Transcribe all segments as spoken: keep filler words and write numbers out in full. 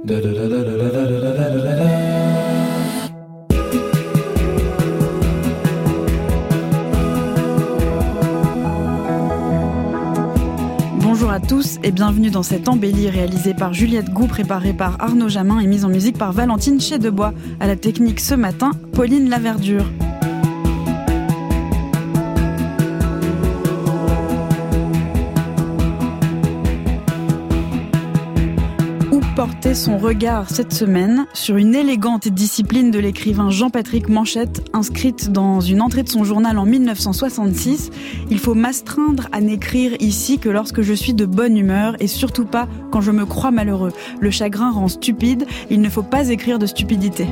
Bonjour à tous et bienvenue dans cette embellie réalisée par Juliette Gou, préparée par Arnaud Jamin et mise en musique par Valentine Chedebois. À la technique ce matin, Pauline Laverdure. Porter son regard cette semaine sur une élégante discipline de l'écrivain Jean-Patrick Manchette, inscrite dans une entrée de son journal en mille neuf cent soixante-six. Il faut m'astreindre à n'écrire ici que lorsque je suis de bonne humeur et surtout pas quand je me crois malheureux. Le chagrin rend stupide, il ne faut pas écrire de stupidité.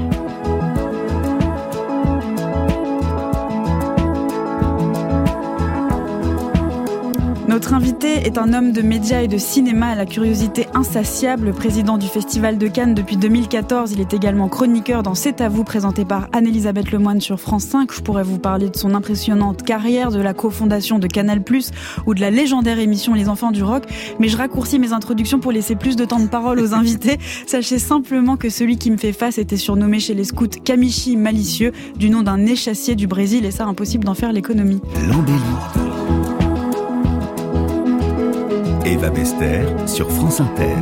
Notre invité est un homme de médias et de cinéma à la curiosité insatiable, président du Festival de Cannes depuis deux mille quatorze. Il est également chroniqueur dans C'est à vous, présenté par Anne-Elisabeth Lemoine sur France cinq. Je pourrais vous parler de son impressionnante carrière, de la cofondation de Canal plus, ou de la légendaire émission Les Enfants du Rock. Mais je raccourcis mes introductions pour laisser plus de temps de parole aux invités. Sachez simplement que celui qui me fait face était surnommé chez les scouts Kamichi Malicieux, du nom d'un échassier du Brésil, et ça, impossible d'en faire l'économie. L'embellie. Eva Bester sur France Inter.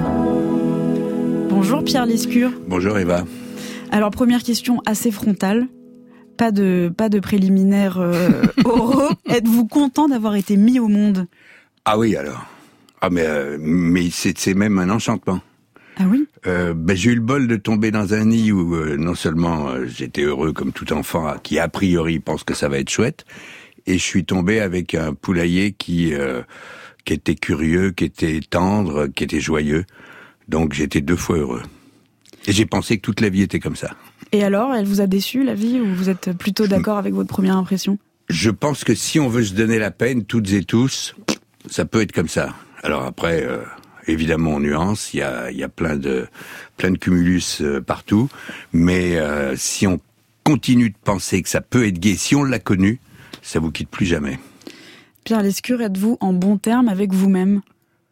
Bonjour Pierre Lescure. Bonjour Eva. Alors première question assez frontale, pas de, pas de préliminaire euh, oraux. Êtes-vous content d'avoir été mis au monde ? Ah oui alors. Ah mais, euh, mais c'est, c'est même un enchantement. Ah oui ? euh, ben, J'ai eu le bol de tomber dans un nid où euh, non seulement euh, j'étais heureux comme tout enfant qui a priori pense que ça va être chouette, et je suis tombé avec un poulailler qui... Euh, qui était curieux, qui était tendre, qui était joyeux. Donc j'étais deux fois heureux. Et j'ai pensé que toute la vie était comme ça. Et alors, elle vous a déçu, la vie, ou vous êtes plutôt d'accord avec votre première impression ? Je pense que si on veut se donner la peine, toutes et tous, ça peut être comme ça. Alors après, euh, évidemment, on nuance, il y a, il y a plein de, plein de cumulus euh, partout. Mais euh, si on continue de penser que ça peut être gai, si on l'a connu, ça vous quitte plus jamais. Pierre Lescure, êtes-vous en bon terme avec vous-même ?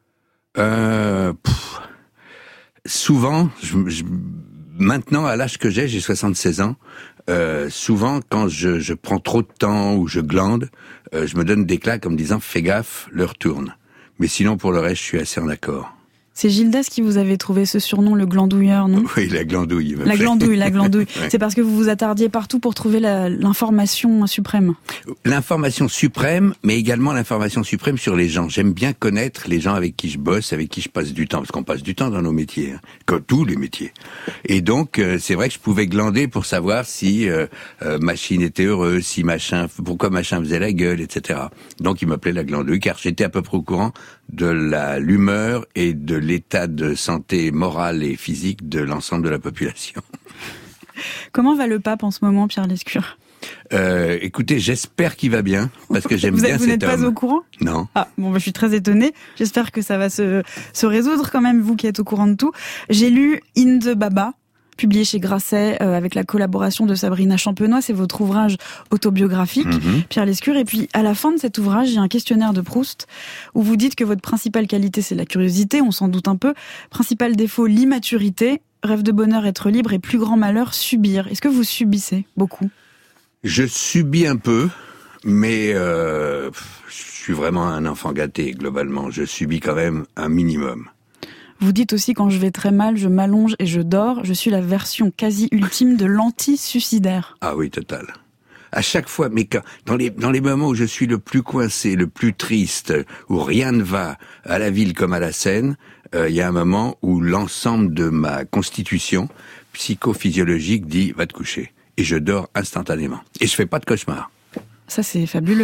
euh, pff, Souvent, je, je, maintenant à l'âge que j'ai, j'ai soixante-seize ans, euh, souvent quand je, je prends trop de temps ou je glande, euh, je me donne des claques en me disant « fais gaffe, l'heure tourne ». Mais sinon, pour le reste, je suis assez en accord. C'est Gildas qui vous avait trouvé ce surnom, le glandouilleur, non ? Oui, la glandouille. La glandouille, la glandouille. Ouais. C'est parce que vous vous attardiez partout pour trouver la, l'information suprême. L'information suprême, mais également l'information suprême sur les gens. J'aime bien connaître les gens avec qui je bosse, avec qui je passe du temps, parce qu'on passe du temps dans nos métiers, hein, comme tous les métiers. Et donc, euh, c'est vrai que je pouvais glander pour savoir si euh, euh, machine était heureuse, si machin, pourquoi machin faisait la gueule, et cetera. Donc, il m'appelait la glandouille, car j'étais à peu près au courant de la l'humeur et de l'état de santé morale et physique de l'ensemble de la population. Comment va le pape en ce moment, Pierre Lescure ? Euh, écoutez, j'espère qu'il va bien, parce que j'aime vous bien êtes, vous cet n'êtes homme. pas au courant ? Non. Ah, bon, bah, je suis très étonnée. J'espère que ça va se, se résoudre quand même, vous qui êtes au courant de tout. J'ai lu In the Baba, publié chez Grasset, euh, avec la collaboration de Sabrina Champenois. C'est votre ouvrage autobiographique, mm-hmm. Pierre Lescure. Et puis, à la fin de cet ouvrage, il y a un questionnaire de Proust où vous dites que votre principale qualité, c'est la curiosité, on s'en doute un peu. Principal défaut, l'immaturité. Rêve de bonheur, être libre, et plus grand malheur, subir. Est-ce que vous subissez beaucoup ? Je subis un peu, mais euh, je suis vraiment un enfant gâté, globalement. Je subis quand même un minimum. Vous dites aussi, quand je vais très mal, je m'allonge et je dors. Je suis la version quasi ultime de l'anti-suicidaire. Ah oui, total. À chaque fois, mais quand, dans les dans les moments où je suis le plus coincé, le plus triste, où rien ne va, à la ville comme à la scène, il euh, y a un moment où l'ensemble de ma constitution psychophysiologique dit « va te coucher ». Et je dors instantanément. Et je fais pas de cauchemar. Ça, c'est fabuleux.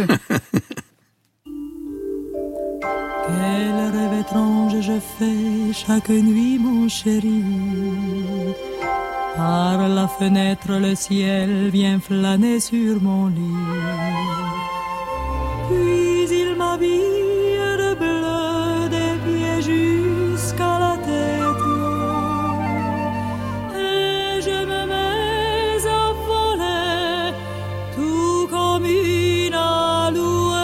Quel rêve étrange je fais chaque nuit, mon chéri. Par la fenêtre, le ciel vient flâner sur mon lit. Puis il m'habille de bleu des pieds jusqu'à la tête. Et je me mets à voler tout comme une alouette.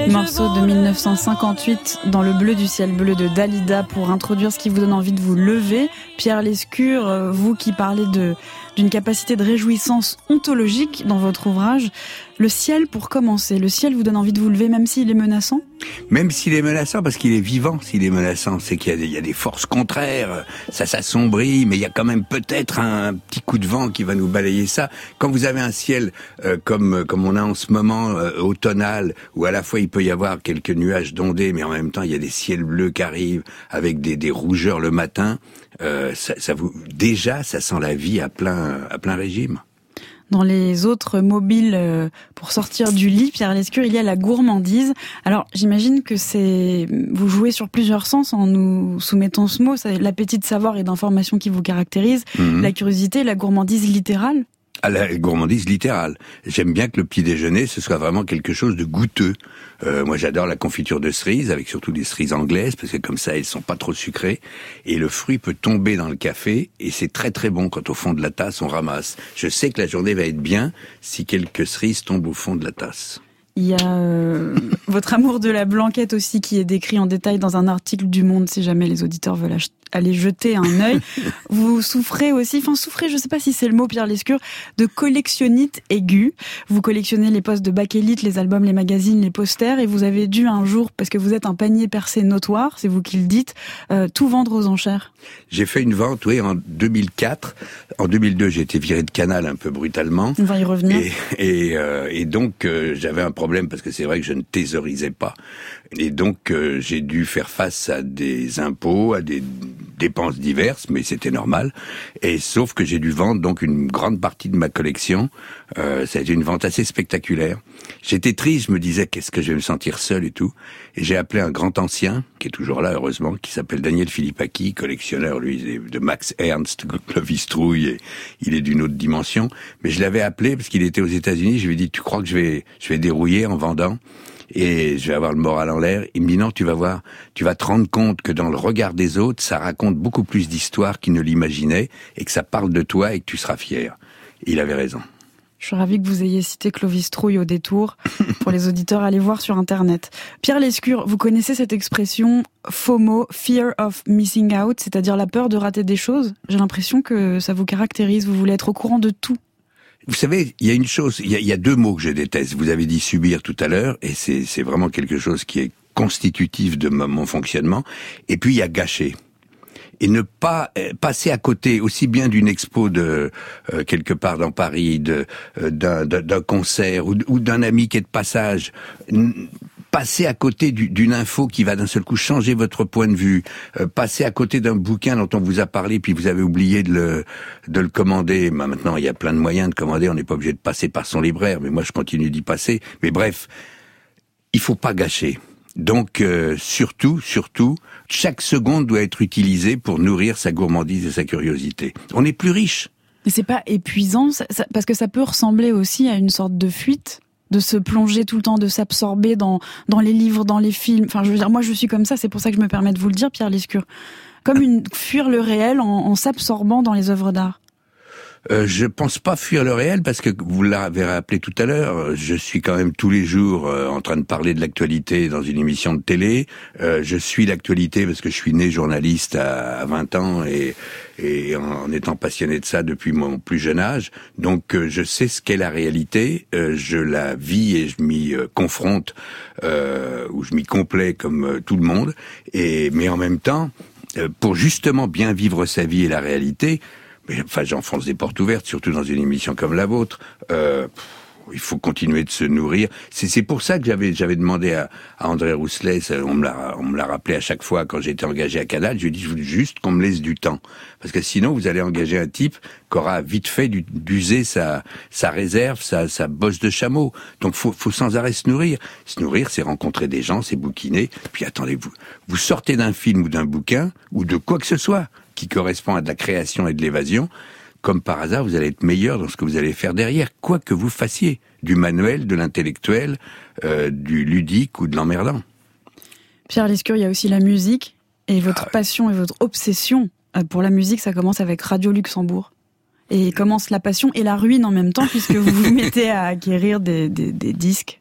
Morceau de mille neuf cent cinquante-huit dans le bleu du ciel bleu de Dalida pour introduire ce qui vous donne envie de vous lever. Pierre Lescure, vous qui parlez de, d'une capacité de réjouissance ontologique dans votre ouvrage, le ciel pour commencer, le ciel vous donne envie de vous lever même s'il est menaçant ? Même s'il est menaçant, parce qu'il est vivant, s'il est menaçant, c'est qu'il y a des, il y a des forces contraires, ça s'assombrit, mais il y a quand même peut-être un petit coup de vent qui va nous balayer ça. Quand vous avez un ciel euh, comme comme on a en ce moment, euh, automnal, où à la fois il peut y avoir quelques nuages d'ondées, mais en même temps il y a des ciels bleus qui arrivent, avec des, des rougeurs le matin, euh, ça, ça vous déjà ça sent la vie à plein à plein régime. Dans les autres mobiles euh, pour sortir du lit, Pierre Lescure, il y a la gourmandise. Alors, j'imagine que c'est vous jouez sur plusieurs sens en nous soumettant ce mot. C'est l'appétit de savoir et d'information qui vous caractérise, mmh. la curiosité, la gourmandise littérale. À la gourmandise littérale. J'aime bien que le petit déjeuner, ce soit vraiment quelque chose de goûteux. Euh, moi, j'adore la confiture de cerises, avec surtout des cerises anglaises, parce que comme ça, elles sont pas trop sucrées. Et le fruit peut tomber dans le café, et c'est très très bon quand au fond de la tasse, on ramasse. Je sais que la journée va être bien si quelques cerises tombent au fond de la tasse. Il y a euh, votre amour de la blanquette aussi qui est décrit en détail dans un article du Monde, si jamais les auditeurs veulent ach- aller jeter un œil. Vous souffrez aussi, enfin souffrez, je ne sais pas si c'est le mot Pierre Lescure, de collectionnite aiguë. Vous collectionnez les postes de bakélite, les albums, les magazines, les posters, et vous avez dû un jour, parce que vous êtes un panier percé notoire, c'est vous qui le dites, euh, tout vendre aux enchères. J'ai fait une vente, oui, en deux mille quatre. En deux mille deux, j'ai été viré de Canal un peu brutalement. On va y revenir. Et, et, euh, et donc, euh, j'avais un problème parce que c'est vrai que je ne thésaurisais pas. Et donc, euh, j'ai dû faire face à des impôts, à des dépenses diverses, mais c'était normal. Et sauf que j'ai dû vendre donc une grande partie de ma collection. Euh, ça a été une vente assez spectaculaire. J'étais triste, je me disais qu'est-ce que je vais me sentir seul et tout. Et j'ai appelé un grand ancien, qui est toujours là heureusement, qui s'appelle Daniel Philippaki, collectionneur lui de Max Ernst, Clovis Trouille, et il est d'une autre dimension. Mais je l'avais appelé parce qu'il était aux États-Unis. Je lui ai dit tu crois que je vais je vais dérouiller en vendant? Et je vais avoir le moral en l'air. Il me dit non, tu vas voir, tu vas te rendre compte que dans le regard des autres, ça raconte beaucoup plus d'histoires qu'ils ne l'imaginaient et que ça parle de toi et que tu seras fier. Et il avait raison. Je suis ravie que vous ayez cité Clovis Trouille au détour. Pour les auditeurs, allez voir sur Internet. Pierre Lescure, vous connaissez cette expression FOMO, Fear of Missing Out, c'est-à-dire la peur de rater des choses? J'ai l'impression que ça vous caractérise, vous voulez être au courant de tout. Vous savez, il y a une chose, il y a, il y a deux mots que je déteste. Vous avez dit subir tout à l'heure, et c'est, c'est vraiment quelque chose qui est constitutif de mon fonctionnement. Et puis il y a gâcher. Et ne pas euh, passer à côté aussi bien d'une expo de euh, quelque part dans Paris, de euh, d'un, d'un concert ou, ou d'un ami qui est de passage. Passer à côté du, d'une info qui va d'un seul coup changer votre point de vue, euh, passer à côté d'un bouquin dont on vous a parlé puis vous avez oublié de le de le commander. Ben maintenant, il y a plein de moyens de commander, on n'est pas obligé de passer par son libraire, mais moi je continue d'y passer. Mais bref, il faut pas gâcher. Donc euh, surtout, surtout, chaque seconde doit être utilisée pour nourrir sa gourmandise et sa curiosité. On est plus riche. Mais c'est pas épuisant, ça, ça, parce que ça peut ressembler aussi à une sorte de fuite, de se plonger tout le temps, de s'absorber dans dans les livres, dans les films. Enfin, je veux dire, moi, je suis comme ça. C'est pour ça que je me permets de vous le dire, Pierre Lescure. Comme une fuir le réel en, en s'absorbant dans les œuvres d'art. Euh, je pense pas fuir le réel parce que vous l'avez rappelé tout à l'heure, je suis quand même tous les jours euh, en train de parler de l'actualité dans une émission de télé. Euh, je suis l'actualité parce que je suis né journaliste à, à vingt ans et, et en étant passionné de ça depuis mon plus jeune âge. Donc euh, je sais ce qu'est la réalité, euh, je la vis et je m'y euh, confronte euh, ou je m'y complais comme euh, tout le monde. Et mais en même temps, euh, pour justement bien vivre sa vie et la réalité. Mais, enfin, j'enfonce des portes ouvertes, surtout dans une émission comme la vôtre. Euh, pff, il faut continuer de se nourrir. C'est, c'est pour ça que j'avais, j'avais demandé à, à André Rousselet, ça, on me l'a, on me l'a rappelé à chaque fois quand j'étais engagé à Canal. Je lui ai dit, je veux juste qu'on me laisse du temps, parce que sinon vous allez engager un type qui aura vite fait d'user sa, sa réserve, sa, sa bosse de chameau. Donc, faut, faut sans arrêt se nourrir. Se nourrir, c'est rencontrer des gens, c'est bouquiner. Puis attendez, vous, vous sortez d'un film ou d'un bouquin ou de quoi que ce soit qui correspond à de la création et de l'évasion, comme par hasard, vous allez être meilleur dans ce que vous allez faire derrière, quoi que vous fassiez, du manuel, de l'intellectuel, euh, du ludique ou de l'emmerdant. Pierre Lescure, il y a aussi la musique, et votre ah, passion et votre obsession pour la musique, ça commence avec Radio Luxembourg. Et commence la passion et la ruine en même temps, puisque vous vous mettez à acquérir des, des, des disques.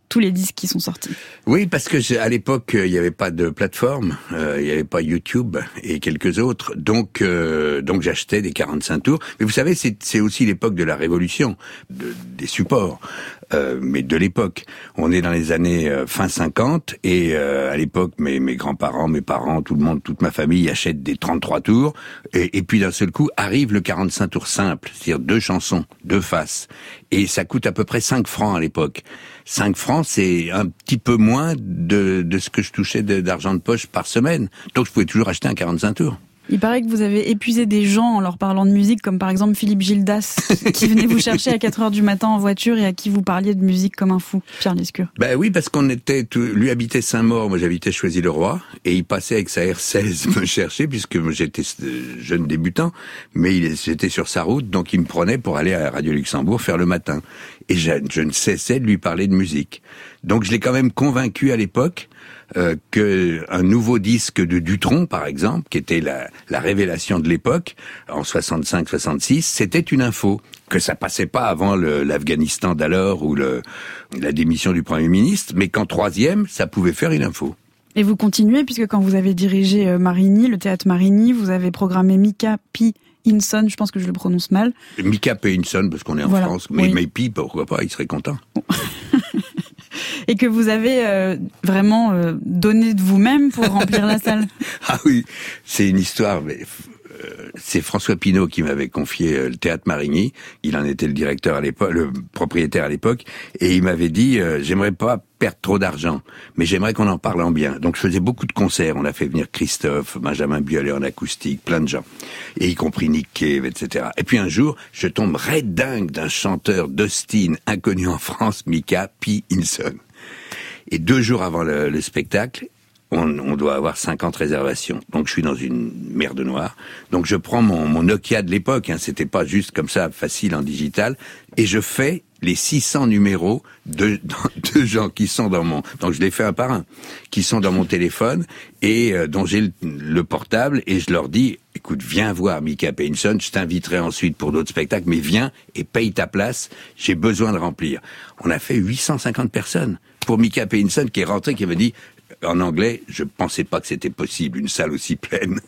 tous les disques qui sont sortis. Oui, parce que à l'époque, il n'y avait pas de plateforme, euh, il n'y avait pas YouTube et quelques autres, donc euh, donc j'achetais des quarante-cinq tours. Mais vous savez, c'est, c'est aussi l'époque de la révolution, de, des supports, euh, mais de l'époque. On est dans les années euh, fin cinquante, et euh, à l'époque, mes, mes grands-parents, mes parents, tout le monde, toute ma famille achète des trente-trois tours, et, et puis d'un seul coup, arrive le quarante-cinq tours simple, c'est-à-dire deux chansons, deux faces, et ça coûte à peu près cinq francs à l'époque. cinq francs, c'est un petit peu moins de, de ce que je touchais de, d'argent de poche par semaine. Donc je pouvais toujours acheter un quarante-cinq tours. Il paraît que vous avez épuisé des gens en leur parlant de musique, comme par exemple Philippe Gildas, qui venait vous chercher à quatre heures du matin en voiture et à qui vous parliez de musique comme un fou, Pierre Lescure. Ben oui, parce qu'on était, tout, lui habitait Saint-Maur, moi j'habitais Choisy-le-Roi, et il passait avec sa R seize me chercher, puisque j'étais jeune débutant, mais il, j'étais sur sa route, donc il me prenait pour aller à Radio Luxembourg faire le matin. Et je, je ne cessais de lui parler de musique. Donc je l'ai quand même convaincu à l'époque euh, que un nouveau disque de Dutronc, par exemple, qui était la, la révélation de l'époque, en soixante-cinq soixante-six, c'était une info, que ça passait pas avant le, l'Afghanistan d'alors ou le, la démission du Premier ministre, mais qu'en troisième, ça pouvait faire une info. Et vous continuez, puisque quand vous avez dirigé euh, Marigny, le théâtre Marigny, vous avez programmé Mika Pi Hinson, je pense que je le prononce mal. Mika P. Hinson, parce qu'on est en voilà. France, mais, oui. mais Pi, pourquoi pas, il serait content. Et que vous avez euh, vraiment euh, donné de vous-même pour remplir la salle. Ah oui, c'est une histoire, mais euh, c'est François Pinault qui m'avait confié euh, le théâtre Marigny. Il en était le directeur à l'époque, le propriétaire à l'époque, et il m'avait dit euh, j'aimerais pas perdre trop d'argent, mais j'aimerais qu'on en parle en bien. Donc je faisais beaucoup de concerts. On a fait venir Christophe, Benjamin Biolay en acoustique, plein de gens, et y compris Nick Cave, et cetera. Et puis un jour, je tombe raide dingue d'un chanteur d'Austin inconnu en France, Mika Pi Hinson. Et deux jours avant le, le spectacle, on, on doit avoir cinquante réservations. Donc je suis dans une merde noire. Donc je prends mon, mon Nokia de l'époque, hein, c'était pas juste comme ça facile en digital, et je fais les six cents numéros de, de gens qui sont dans mon... Donc je les fais un par un, qui sont dans mon téléphone et euh, dont j'ai le, le portable, et je leur dis, écoute, viens voir Mika P. Hinson, je t'inviterai ensuite pour d'autres spectacles, mais viens et paye ta place, j'ai besoin de remplir. On a fait huit cent cinquante personnes pour Mika P. Hinson, qui est rentré, qui avait dit, en anglais, je pensais pas que c'était possible, une salle aussi pleine.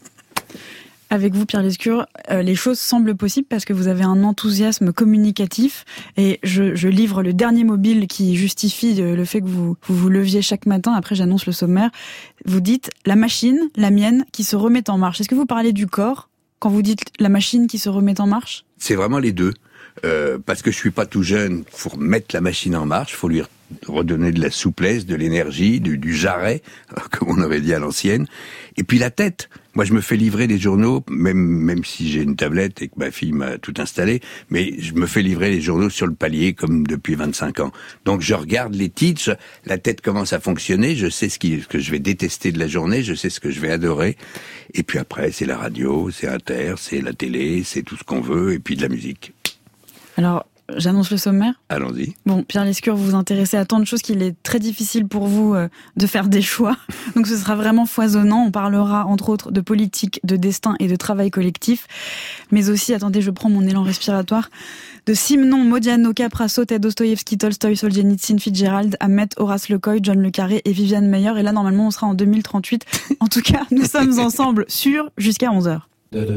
Avec vous, Pierre Lescure, euh, les choses semblent possibles parce que vous avez un enthousiasme communicatif, et je, je livre le dernier mobile qui justifie le fait que vous, vous vous leviez chaque matin. Après, j'annonce le sommaire. Vous dites « la machine, la mienne, qui se remet en marche ». Est-ce que vous parlez du corps quand vous dites « la machine qui se remet en marche » ? C'est vraiment les deux. Euh, parce que je suis pas tout jeune, faut remettre la machine en marche, faut lui redonner de la souplesse, de l'énergie, du, du jarret, comme on aurait dit à l'ancienne. Et puis la tête. Moi, je me fais livrer des journaux, même même si j'ai une tablette et que ma fille m'a tout installé, mais je me fais livrer les journaux sur le palier comme depuis vingt-cinq ans. Donc je regarde les titres, la tête commence à fonctionner, je sais ce, qui, ce que je vais détester de la journée, je sais ce que je vais adorer. Et puis après, c'est la radio, c'est Inter, c'est la télé, c'est tout ce qu'on veut, et puis de la musique. Alors, j'annonce le sommaire ? Allons-y. Bon, Pierre Lescure, vous vous intéressez à tant de choses qu'il est très difficile pour vous euh, de faire des choix. Donc ce sera vraiment foisonnant. On parlera entre autres de politique, de destin et de travail collectif. Mais aussi, attendez, je prends mon élan respiratoire, de Simenon, Modiano, Caprasso, Ted Dostoïevski, Tolstoï, Solzhenitsyn, Fitzgerald, Hamet, Horace Lecoy, John Le Carré et Viviane Meyer. Et là, normalement, on sera en deux mille trente-huit. En tout cas, nous sommes ensemble sur jusqu'à onze heures.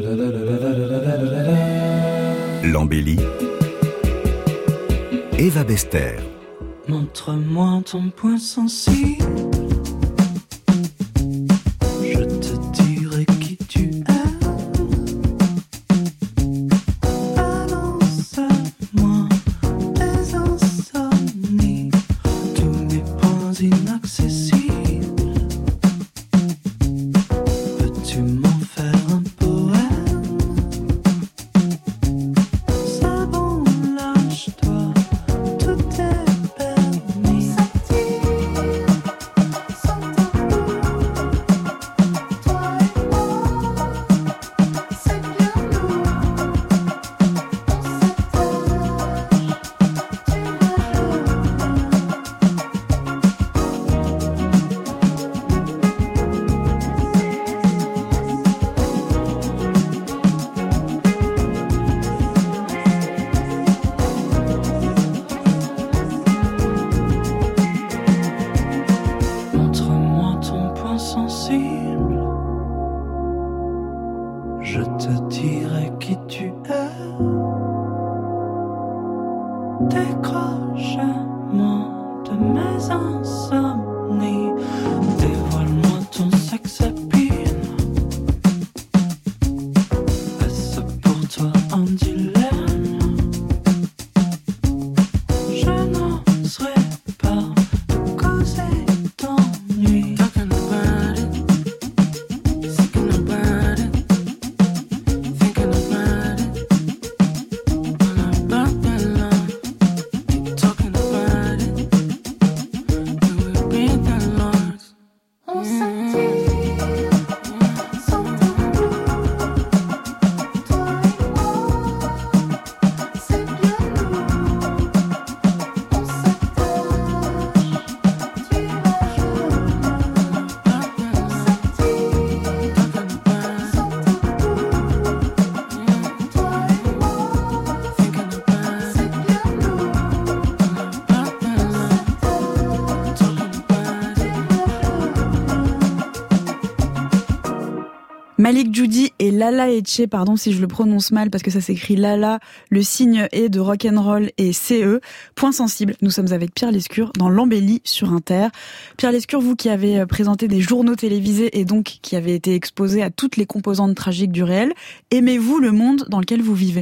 L'embellie. Eva Bester. Montre-moi ton point sensible. Je te dirai qui tu es. Balance-moi tes insomnies, tous les points inaccessibles. Peux-tu m'en faire un poème? C'est bon, lâche-toi. Tout est permis. Décroche-moi de mes insomnies. Dévoile-moi ton sex appeal. Est-ce pour toi un dilemme? Je n'oserais pas causer d'ennui. Talking about it, thinking about it, thinking about it. When I'm about that love, talking about it, you will be that lost. On s'attire, sans tabou. Toi et moi, c'est bien nous. On s'attache, tu vas jouer. On s'attire, sans tabou. Toi et moi, c'est bien nous. Malik Djoudi et Lala Etche, pardon si je le prononce mal parce que ça s'écrit Lala, le signe est de rock'n'roll et C E. Point sensible, nous sommes avec Pierre Lescure dans l'Embellie sur Inter. Pierre Lescure, vous qui avez présenté des journaux télévisés et donc qui avez été exposé à toutes les composantes tragiques du réel, aimez-vous le monde dans lequel vous vivez ?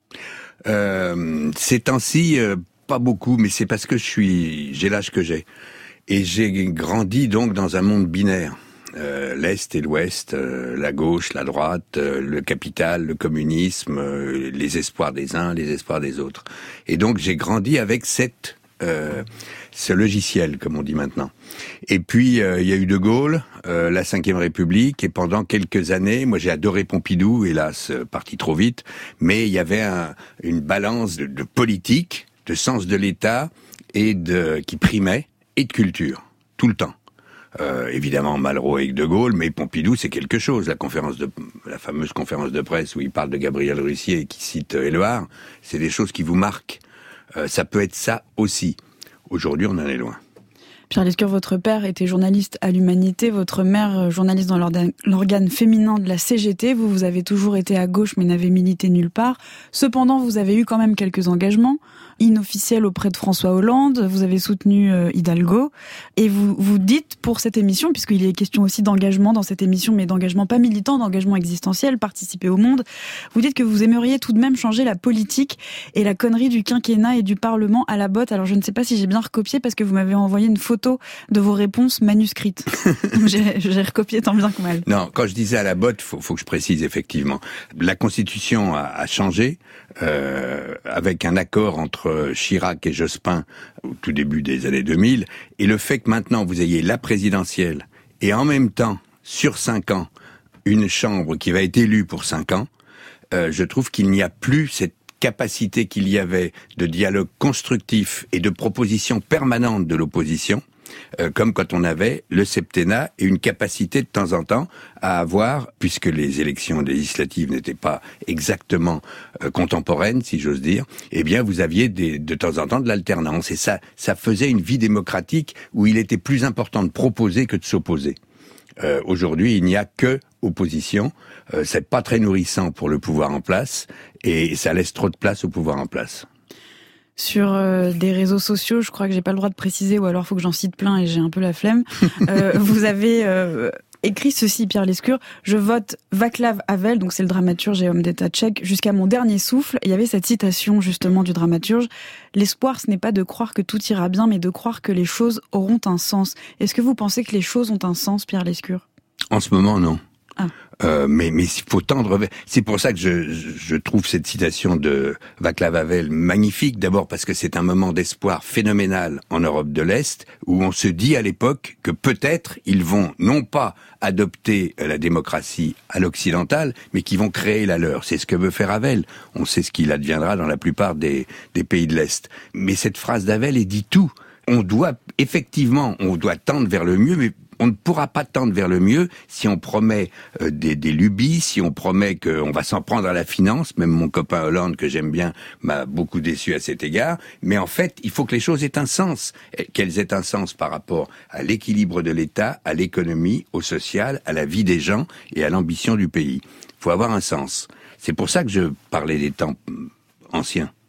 Euh, ces temps-ci, euh, pas beaucoup, mais c'est parce que je suis, j'ai l'âge que j'ai. Et j'ai grandi donc dans un monde binaire. Euh, l'Est et l'Ouest, euh, la gauche, la droite, euh, le capital, le communisme, euh, les espoirs des uns, les espoirs des autres. Et donc j'ai grandi avec cette, euh, ce logiciel, comme on dit maintenant. Et puis euh, il y a eu De Gaulle, euh, la Cinquième République, et pendant quelques années, moi j'ai adoré Pompidou, hélas parti trop vite, mais il y avait un, une balance de, de politique, de sens de l'État et de qui primait, et de culture, tout le temps. Euh, évidemment Malraux avec De Gaulle, mais Pompidou c'est quelque chose. La conférence de, la fameuse conférence de presse où il parle de Gabriel Russier et qui cite euh, Éluard, c'est des choses qui vous marquent. Euh, ça peut être ça aussi. Aujourd'hui, on en est loin. Pierre Lescure, votre père était journaliste à l'Humanité, votre mère journaliste dans l'organe féminin de la C G T. Vous, vous avez toujours été à gauche mais n'avez milité nulle part. Cependant, vous avez eu quand même quelques engagements inofficiels auprès de François Hollande. Vous avez soutenu euh, Hidalgo. Et vous, vous dites pour cette émission, puisqu'il est question aussi d'engagement dans cette émission, mais d'engagement pas militant, d'engagement existentiel, participer au monde, vous dites que vous aimeriez tout de même changer la politique et la connerie du quinquennat et du Parlement à la botte. Alors je ne sais pas si j'ai bien recopié parce que vous m'avez envoyé une photo de vos réponses manuscrites. j'ai, j'ai recopié tant bien que mal. Non, quand je disais à la botte, faut, faut que je précise effectivement. La Constitution a, a changé euh, avec un accord entre Chirac et Jospin au tout début des années deux mille, et le fait que maintenant vous ayez la présidentielle et en même temps, sur cinq ans, une chambre qui va être élue pour cinq ans, euh, je trouve qu'il n'y a plus cette capacité qu'il y avait de dialogue constructif et de proposition permanente de l'opposition, euh, comme quand on avait le septennat et une capacité de temps en temps à avoir, puisque les élections législatives n'étaient pas exactement euh, contemporaines, si j'ose dire, eh bien vous aviez des, de temps en temps de l'alternance. Et ça, ça faisait une vie démocratique où il était plus important de proposer que de s'opposer. Euh, aujourd'hui, il n'y a que opposition. Euh, c'est pas très nourrissant pour le pouvoir en place et ça laisse trop de place au pouvoir en place. Sur euh, des réseaux sociaux, je crois que j'ai pas le droit de préciser, ou alors faut que j'en cite plein et j'ai un peu la flemme. euh, vous avez euh, écrit ceci, Pierre Lescure: je vote Václav Havel, donc c'est le dramaturge et homme d'État tchèque, jusqu'à mon dernier souffle. Il y avait cette citation justement du dramaturge: l'espoir, ce n'est pas de croire que tout ira bien, mais de croire que les choses auront un sens. Est-ce que vous pensez que les choses ont un sens, Pierre Lescure? En ce moment, non. Ah. Euh, mais mais il faut tendre vers... C'est pour ça que je, je trouve cette citation de Václav Havel magnifique, d'abord parce que c'est un moment d'espoir phénoménal en Europe de l'Est, où on se dit à l'époque que peut-être ils vont non pas adopter la démocratie à l'occidentale, mais qu'ils vont créer la leur. C'est ce que veut faire Havel. On sait ce qu'il adviendra dans la plupart des, des pays de l'Est. Mais cette phrase d'Havel, elle dit tout. On doit, effectivement, on doit tendre vers le mieux, mais on ne pourra pas tendre vers le mieux si on promet euh, des, des lubies, si on promet qu'on va s'en prendre à la finance. Même mon copain Hollande, que j'aime bien, m'a beaucoup déçu à cet égard. Mais en fait, il faut que les choses aient un sens. Qu'elles aient un sens par rapport à l'équilibre de l'État, à l'économie, au social, à la vie des gens et à l'ambition du pays. Il faut avoir un sens. C'est pour ça que je parlais des temps anciens.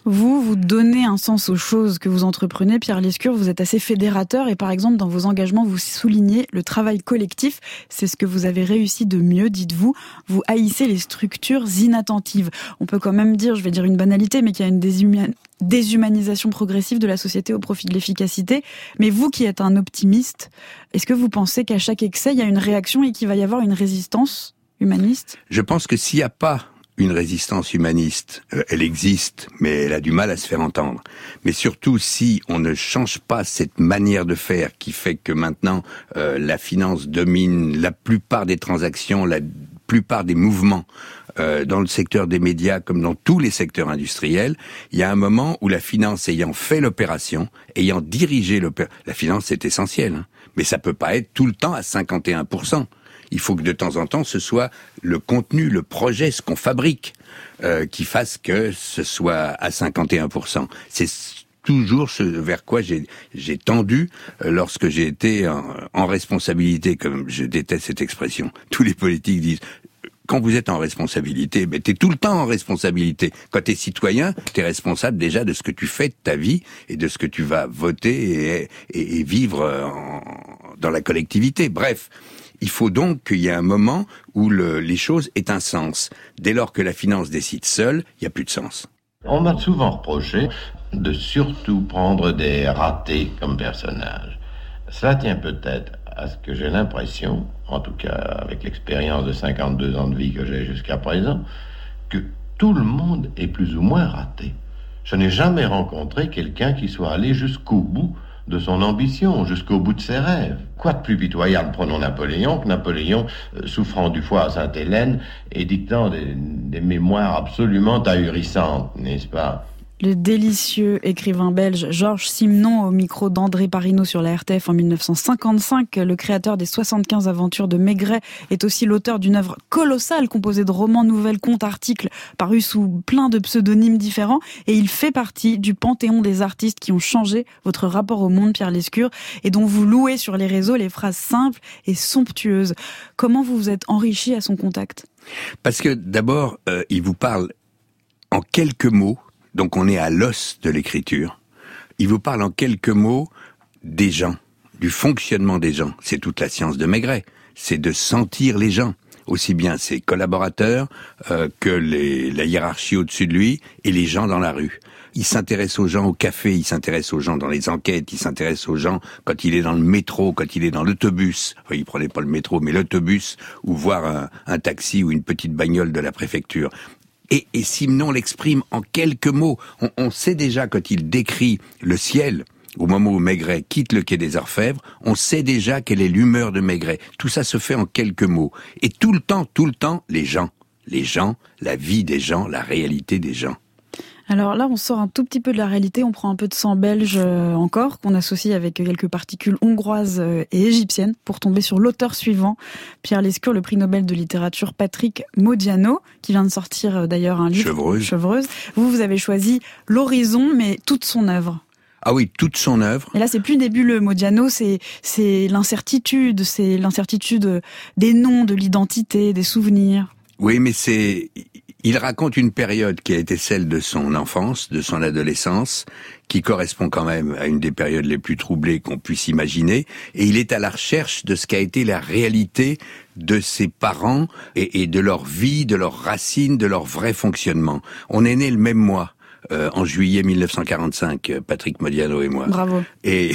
Vous, vous donnez un sens aux choses que vous entreprenez, Pierre Lescure, vous êtes assez fédérateur et par exemple dans vos engagements vous soulignez le travail collectif, c'est ce que vous avez réussi de mieux, dites-vous, vous haïssez les structures inattentives. On peut quand même dire, je vais dire une banalité, mais qu'il y a une déshuman... déshumanisation progressive de la société au profit de l'efficacité, mais vous qui êtes un optimiste, est-ce que vous pensez qu'à chaque excès il y a une réaction et qu'il va y avoir une résistance humaniste ? Je pense que s'il n'y a pas une résistance humaniste, euh, elle existe, mais elle a du mal à se faire entendre. Mais surtout, si on ne change pas cette manière de faire qui fait que maintenant euh, la finance domine la plupart des transactions, la plupart des mouvements euh, dans le secteur des médias comme dans tous les secteurs industriels, il y a un moment où la finance ayant fait l'opération, ayant dirigé l'opération, la finance c'est essentiel, hein, mais ça peut pas être tout le temps à cinquante et un pour cent. Il faut que de temps en temps, ce soit le contenu, le projet, ce qu'on fabrique, euh, qui fasse que ce soit à cinquante et un pour cent. C'est toujours ce vers quoi j'ai, j'ai tendu euh, lorsque j'ai été en, en responsabilité, comme je déteste cette expression. Tous les politiques disent... Quand vous êtes en responsabilité, ben t'es tout le temps en responsabilité. Quand t'es citoyen, t'es responsable déjà de ce que tu fais de ta vie et de ce que tu vas voter et, et, et vivre en, dans la collectivité. Bref, il faut donc qu'il y ait un moment où le, les choses aient un sens. Dès lors que la finance décide seule, il n'y a plus de sens. On m'a souvent reproché de surtout prendre des ratés comme personnage. Cela tient peut-être à ce que j'ai l'impression, en tout cas avec l'expérience de cinquante-deux ans de vie que j'ai jusqu'à présent, que tout le monde est plus ou moins raté. Je n'ai jamais rencontré quelqu'un qui soit allé jusqu'au bout de son ambition, jusqu'au bout de ses rêves. Quoi de plus pitoyable, prenons Napoléon, que Napoléon, euh, souffrant du foie à Sainte-Hélène et dictant des, des mémoires absolument ahurissantes, n'est-ce pas ? Le délicieux écrivain belge Georges Simenon, au micro d'André Parinaud sur la R T F en dix-neuf cent cinquante-cinq, le créateur des soixante-quinze aventures de Maigret, est aussi l'auteur d'une œuvre colossale composée de romans, nouvelles, contes, articles, parus sous plein de pseudonymes différents, et il fait partie du panthéon des artistes qui ont changé votre rapport au monde, Pierre Lescure, et dont vous louez sur les réseaux les phrases simples et somptueuses. Comment vous vous êtes enrichi à son contact ? Parce que d'abord, euh, il vous parle en quelques mots. Donc on est à l'os de l'écriture. Il vous parle en quelques mots des gens, du fonctionnement des gens. C'est toute la science de Maigret. C'est de sentir les gens, aussi bien ses collaborateurs euh, que les, la hiérarchie au-dessus de lui et les gens dans la rue. Il s'intéresse aux gens au café, il s'intéresse aux gens dans les enquêtes, il s'intéresse aux gens quand il est dans le métro, quand il est dans l'autobus. Enfin, il prenait pas le métro, mais l'autobus, ou voir un, un taxi ou une petite bagnole de la préfecture. Et, et Simenon l'exprime en quelques mots. On, on sait déjà quand il décrit le ciel, au moment où Maigret quitte le quai des Orfèvres, on sait déjà quelle est l'humeur de Maigret. Tout ça se fait en quelques mots. Et tout le temps, tout le temps, les gens. Les gens, la vie des gens, la réalité des gens. Alors là, on sort un tout petit peu de la réalité, on prend un peu de sang belge euh, encore, qu'on associe avec quelques particules hongroises euh, et égyptiennes, pour tomber sur l'auteur suivant, Pierre Lescure, le prix Nobel de littérature Patrick Modiano, qui vient de sortir euh, d'ailleurs un livre, Chevreuse. Chevreuse. Vous, vous avez choisi l'horizon, mais toute son œuvre. Ah oui, toute son œuvre. Et là, c'est plus nébuleux. Modiano, c'est, c'est l'incertitude, c'est l'incertitude des noms, de l'identité, des souvenirs. Oui, mais c'est... Il raconte une période qui a été celle de son enfance, de son adolescence, qui correspond quand même à une des périodes les plus troublées qu'on puisse imaginer, et il est à la recherche de ce qu'a été la réalité de ses parents et, et de leur vie, de leurs racines, de leur vrai fonctionnement. On est nés le même mois. Euh, en juillet mille neuf cent quarante-cinq, Patrick Modiano et moi. Bravo. Et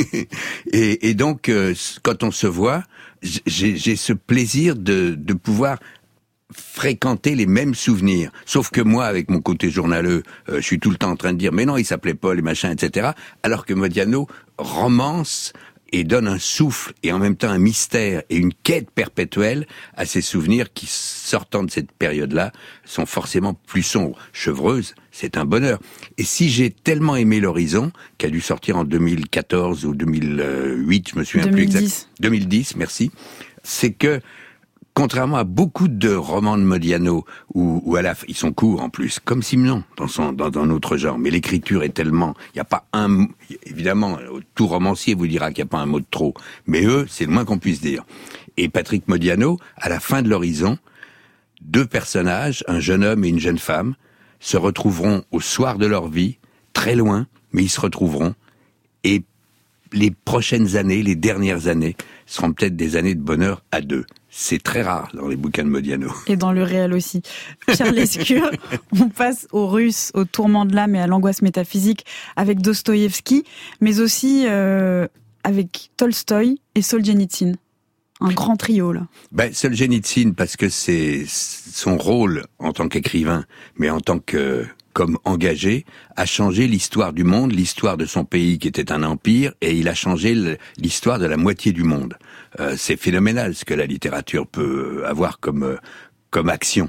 et, et donc, euh, quand on se voit, j'ai, j'ai ce plaisir de, de pouvoir fréquenter les mêmes souvenirs. Sauf que moi, avec mon côté journaleux, euh, je suis tout le temps en train de dire « mais non, il s'appelait Paul et machin, et cetera » Alors que Modiano romance et donne un souffle et en même temps un mystère et une quête perpétuelle à ces souvenirs qui, sortant de cette période-là, sont forcément plus sombres. Chevreuse, c'est un bonheur. Et si j'ai tellement aimé l'horizon, qui a dû sortir en deux mille quatorze ou deux mille huit, je me souviens deux mille dix. plus exact. deux mille dix, merci. C'est que contrairement à beaucoup de romans de Modiano, où, où à la, ils sont courts en plus, comme Simenon dans son dans un autre genre, mais l'écriture est tellement, il n'y a pas un, évidemment, tout romancier vous dira qu'il n'y a pas un mot de trop, mais eux, c'est le moins qu'on puisse dire. Et Patrick Modiano, à la fin de l'horizon, deux personnages, un jeune homme et une jeune femme, se retrouveront au soir de leur vie, très loin, mais ils se retrouveront. Et les prochaines années, les dernières années, seront peut-être des années de bonheur à deux. C'est très rare dans les bouquins de Modiano. Et dans le réel aussi. Pierre Lescure, on passe aux Russes, au tourment de l'âme et à l'angoisse métaphysique avec Dostoïevski, mais aussi euh, avec Tolstoï et Solzhenitsyn. Un grand trio, là. Ben, Solzhenitsyn, parce que c'est son rôle en tant qu'écrivain, mais en tant que comme engagé, a changé l'histoire du monde, l'histoire de son pays qui était un empire, et il a changé l'histoire de la moitié du monde. Euh, c'est phénoménal ce que la littérature peut avoir comme euh, comme action.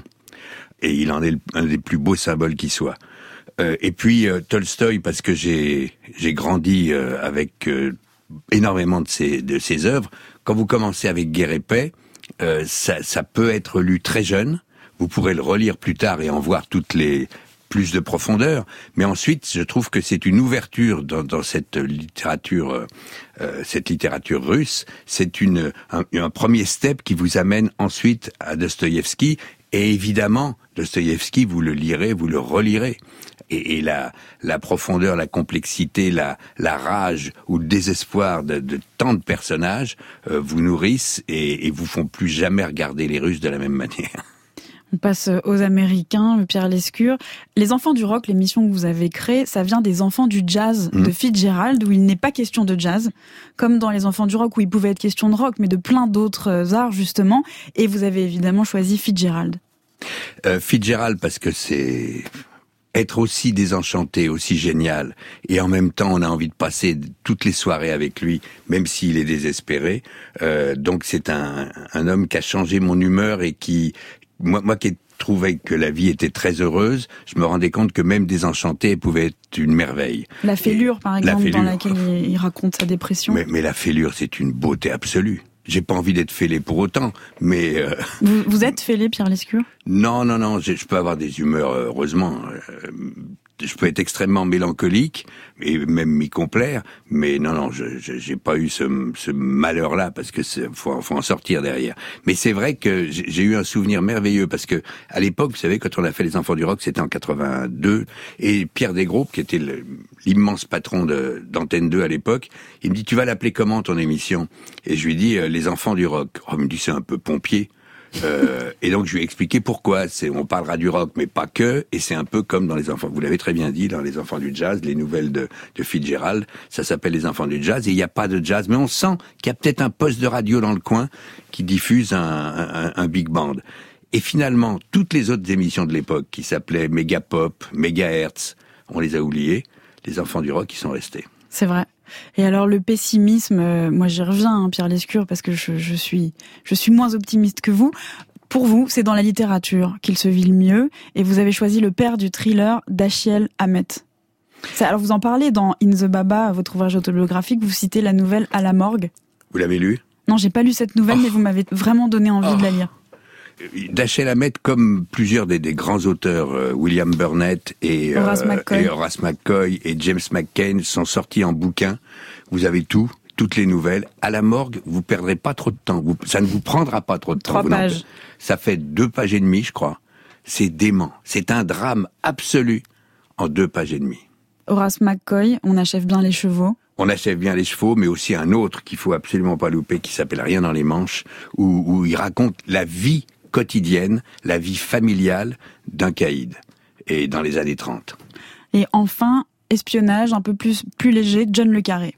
Et il en est un des plus beaux symboles qui soit. Euh, et puis euh, Tolstoï, parce que j'ai j'ai grandi euh, avec euh, énormément de ses de ses œuvres. Quand vous commencez avec Guerre et Paix, euh, ça ça peut être lu très jeune. Vous pourrez le relire plus tard et en voir toutes les plus de profondeur, mais ensuite, je trouve que c'est une ouverture dans, dans cette littérature, euh, cette littérature russe. C'est une un, un premier step qui vous amène ensuite à Dostoïevski. Et évidemment, Dostoïevski, vous le lirez, vous le relirez. Et, et la, la profondeur, la complexité, la, la rage ou le désespoir de, de tant de personnages euh, vous nourrissent et, et vous font plus jamais regarder les Russes de la même manière. On passe aux Américains, Pierre Lescure. Les Enfants du Rock, l'émission que vous avez créée, ça vient des Enfants du Jazz mmh. de Fitzgerald, où il n'est pas question de jazz, comme dans les Enfants du Rock, où il pouvait être question de rock, mais de plein d'autres arts, justement. Et vous avez évidemment choisi Fitzgerald. Euh, Fitzgerald, parce que c'est être aussi désenchanté, aussi génial, et en même temps, on a envie de passer toutes les soirées avec lui, même s'il est désespéré. Euh, donc c'est un, un homme qui a changé mon humeur et qui... Moi, moi qui trouvais que la vie était très heureuse, je me rendais compte que même Désenchanté pouvait être une merveille. La fêlure, et par exemple, la dans laquelle il raconte sa dépression. Mais, mais la fêlure, c'est une beauté absolue. J'ai pas envie d'être fêlé pour autant, mais... Euh... Vous, vous êtes fêlé, Pierre Lescure ? Non, non, non, je, je peux avoir des humeurs, heureusement. Euh, je peux être extrêmement mélancolique, et même m'y complaire, mais non, non, je, je j'ai pas eu ce, ce malheur-là, parce que faut, faut en sortir derrière. Mais c'est vrai que j'ai, j'ai eu un souvenir merveilleux, parce que à l'époque, vous savez, quand on a fait Les Enfants du Rock, c'était en quatre-vingt-deux, et Pierre Desgroupes, qui était le, l'immense patron de, d'Antenne deux à l'époque, il me dit, tu vas l'appeler comment ton émission ? Et je lui dis, euh, Les Enfants du Rock. Oh, il me dit, c'est un peu pompier. Euh, et donc je lui ai expliqué pourquoi. C'est, on parlera du rock, mais pas que. Et c'est un peu comme dans les enfants. Vous l'avez très bien dit, dans les enfants du jazz, les nouvelles de, de Fitzgerald, ça s'appelle les enfants du jazz. Et il n'y a pas de jazz, mais on sent qu'il y a peut-être un poste de radio dans le coin qui diffuse un, un, un big band. Et finalement, toutes les autres émissions de l'époque qui s'appelaient Méga Pop, Mégahertz, on les a oubliées. Les enfants du rock, ils sont restés. C'est vrai. Et alors le pessimisme, euh, moi j'y reviens, hein, Pierre Lescure, parce que je, je suis, je suis moins optimiste que vous. Pour vous, c'est dans la littérature qu'il se vit le mieux, et vous avez choisi le père du thriller, Dashiell Hammett. Ça, alors vous en parlez dans In the Baba, votre ouvrage autobiographique, vous citez la nouvelle À la morgue. Vous l'avez lu ? Non, j'ai pas lu cette nouvelle, oh. mais vous m'avez vraiment donné envie oh. de la lire. Dashiell Hammett, comme plusieurs des, des grands auteurs, euh, William Burnett et Horace, euh, et Horace McCoy et James McCain, sont sortis en bouquin. Vous avez tout, toutes les nouvelles. À la morgue, vous perdrez pas trop de temps. Vous, ça ne vous prendra pas trop de temps. Trois vous pages. Ça fait deux pages et demie, je crois. C'est dément. C'est un drame absolu en deux pages et demie. Horace McCoy, On achève bien les chevaux. On achève bien les chevaux, mais aussi un autre qu'il faut absolument pas louper, qui s'appelle Rien dans les manches, où, où il raconte la vie quotidienne, la vie familiale d'un caïd, et dans les années trente. Et enfin, espionnage un peu plus, plus léger, John le Carré.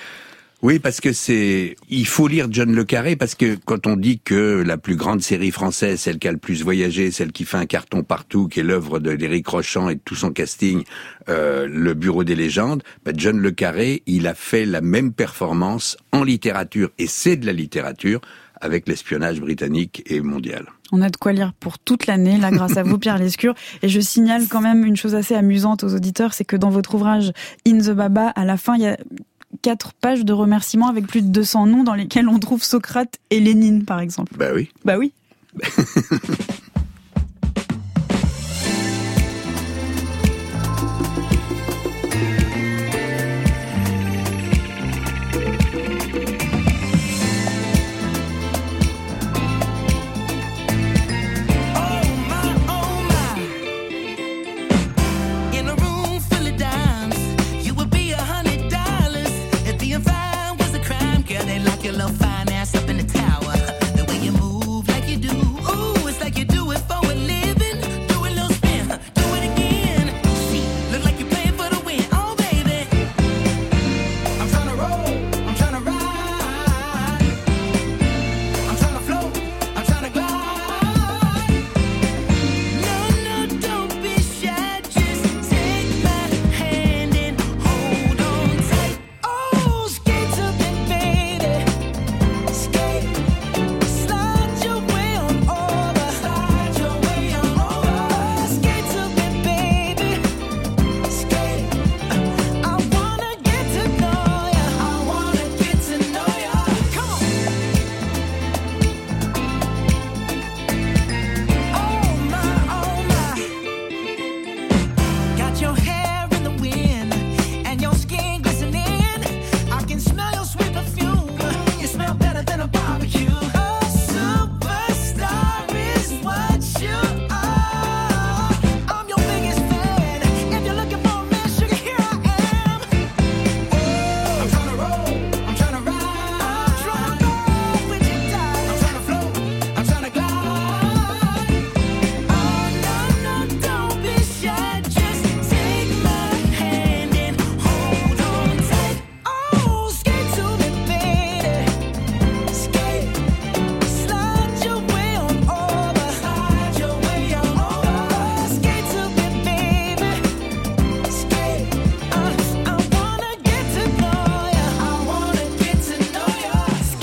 Oui, parce que c'est... Il faut lire John le Carré, parce que quand on dit que la plus grande série française, celle qui a le plus voyagé, celle qui fait un carton partout, qui est l'œuvre de d'Éric Rochant et de tout son casting, euh, le Bureau des légendes, bah John le Carré, il a fait la même performance en littérature, et c'est de la littérature, avec l'espionnage britannique et mondial. On a de quoi lire pour toute l'année, là, grâce à vous, Pierre Lescure. Et je signale quand même une chose assez amusante aux auditeurs, c'est que dans votre ouvrage In the Baba, à la fin, il y a quatre pages de remerciements avec plus de deux cents noms dans lesquels on trouve Socrate et Lénine, par exemple. Bah oui. Bah oui.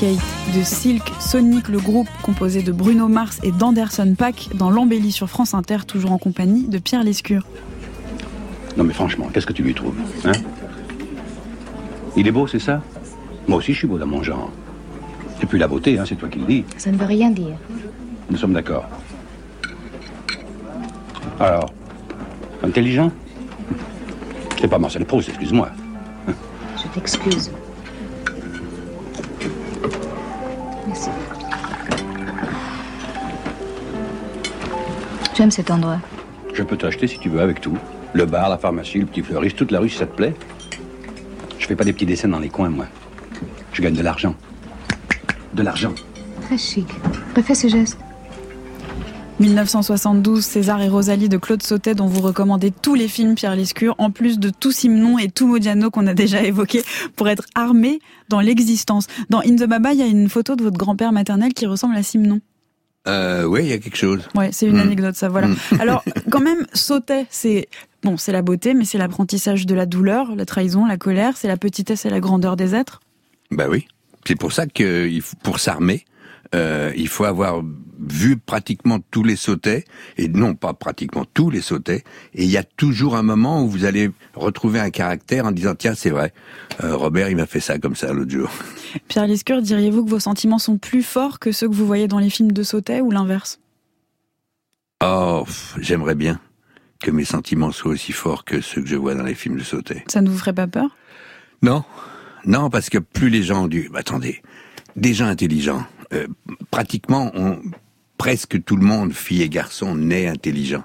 Skate, de Silk Sonic, le groupe composé de Bruno Mars et d'Anderson .Paak, dans l'Embellie sur France Inter, toujours en compagnie de Pierre Lescure. Non mais franchement, qu'est-ce que tu lui trouves, hein? Il est beau, c'est ça? Moi aussi je suis beau dans mon genre. Et puis la beauté, hein, c'est toi qui le dis. Ça ne veut rien dire. Nous sommes d'accord. Alors, intelligent? C'est pas Marcel Proust, excuse-moi. Je t'excuse. Merci. J'aime cet endroit. Je peux t'acheter si tu veux avec tout. Le bar, la pharmacie, le petit fleuriste, toute la rue si ça te plaît. Je fais pas des petits dessins dans les coins, moi. Je gagne de l'argent. De l'argent. Très chic. Refais ce geste. dix-neuf cent soixante-douze, César et Rosalie de Claude Sautet, dont vous recommandez tous les films, Pierre Lescure, en plus de tout Simon et tout Modiano qu'on a déjà évoqué, pour être armé dans l'existence. Dans In the Baba, il y a une photo de votre grand-père maternel qui ressemble à Simon. Euh, oui, il y a quelque chose. Ouais, c'est une mmh. anecdote, ça, voilà. Mmh. Alors, quand même, Sautet, c'est, bon, c'est la beauté, mais c'est l'apprentissage de la douleur, la trahison, la colère, c'est la petitesse et la grandeur des êtres. Bah oui. C'est pour ça que, pour s'armer, euh, il faut avoir vu pratiquement tous les Sautets, et non pas pratiquement tous les Sautets, et il y a toujours un moment où vous allez retrouver un caractère en disant, tiens, c'est vrai, euh, Robert, il m'a fait ça comme ça l'autre jour. Pierre Lescure, diriez-vous que vos sentiments sont plus forts que ceux que vous voyez dans les films de Sautet, ou l'inverse? Oh, j'aimerais bien que mes sentiments soient aussi forts que ceux que je vois dans les films de Sautet. Ça ne vous ferait pas peur? Non, non, parce que plus les gens ont dû... Bah, attendez, des gens intelligents, euh, pratiquement, on... presque tout le monde, filles et garçons, naît intelligent.